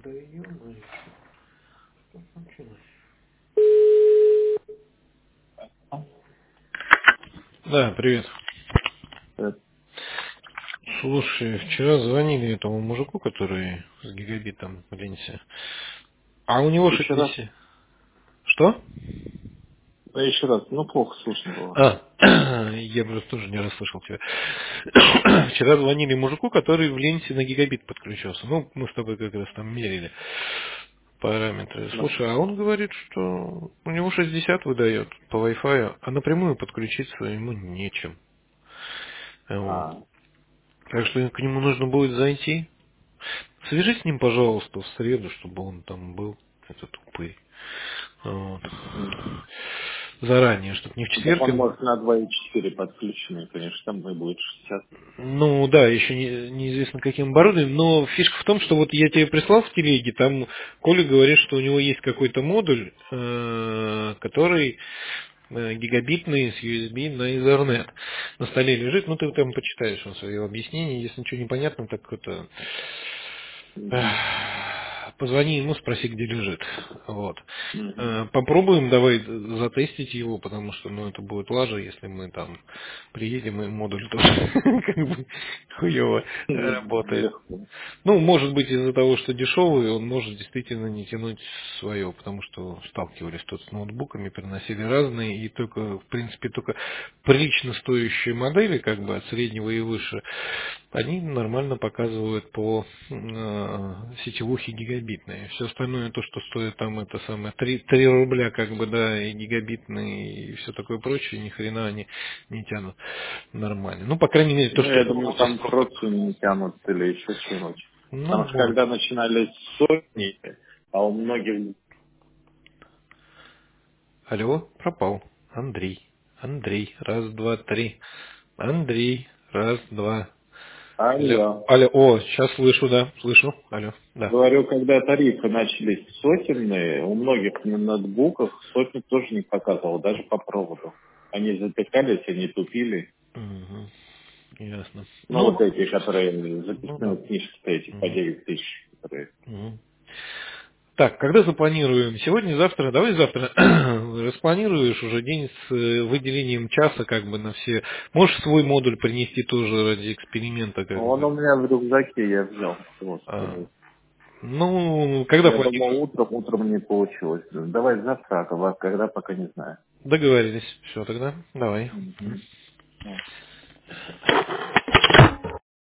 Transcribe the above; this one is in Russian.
Да ё-моё, что случилось? Да, привет. Э, Слушай, вчера звонили этому мужику, который с гигабитом в ленте. А у него Еще раз, 60. Что? еще раз, ну плохо слышно было. А, я просто тоже не расслышал тебя. Вчера звонили мужику, который в ленте на гигабит подключился. Ну, мы с тобой как раз там мерили параметры. Да. Слушай, а он говорит, что у него 60 выдает по Wi-Fi, а напрямую подключиться ему нечем. Вот. А, Так что к нему нужно будет зайти. Свяжись с ним, пожалуйста, в среду, чтобы он там был, этот упырь. Вот. м. Заранее, чтобы не в Ну, так четверг. он может на 2,4 подключенный, конечно, там и будет 60. Ну да, еще неизвестно каким оборудованием, но фишка в том, что вот я тебе прислал в телеге, там Коля говорит, что у него есть какой-то модуль, который гигабитный с USB на Ethernet на столе лежит, ну ты там почитаешь он свое объяснение, если ничего не понятно, так это Мгм. позвони ему, спроси, где лежит. Вот. Мгм. Попробуем давай затестить его, потому что ну, это будет лажа, если мы там приедем и модуль тоже как бы хуево работает. Легко. Ну, может быть, из-за того, что дешевый, он может действительно не тянуть свое, потому что сталкивались тут с ноутбуками, переносили разные, и только, в принципе, только прилично стоящие модели, как бы от среднего и выше, они нормально показывают по сетевухе гигабитные. Все остальное, то, что стоит там, это самое, 3 рубля, как бы, да, и гигабитные, и все такое прочее, ни хрена они не тянут нормально. Ну, по крайней мере, то, Ну, что я было думаю, у нас там просто. просто не тянут или еще чего-нибудь. Ну, Потому что может. когда начинали с сотни, а у многих... Алло, пропал. Андрей. Андрей. Раз, два, три. Андрей. Раз, два. Алло. Алло. Алло. О, сейчас слышу, да. Слышу. Алло. Да. Говорю, когда тарифы начались сотенные, у многих на ноутбуках сотни тоже не показывал, даже по проводу. Они затыкались, они тупили. Угу. Ясно. Ну, Ну, вот эти, которые ну да. записные книжки-то эти по Мгм. 9 тысяч. Которые... Мгм. Так, когда запланируем? Сегодня, завтра? Давай завтра распланируешь уже день с выделением часа как бы на все. Можешь свой модуль принести тоже ради эксперимента как Он у бы. меня в рюкзаке, я взял его с А, собой. ну, когда Я планируешь? думал, утром не получилось. Давай завтра, а когда пока не знаю. Договорились. Все тогда. Давай. Мгм.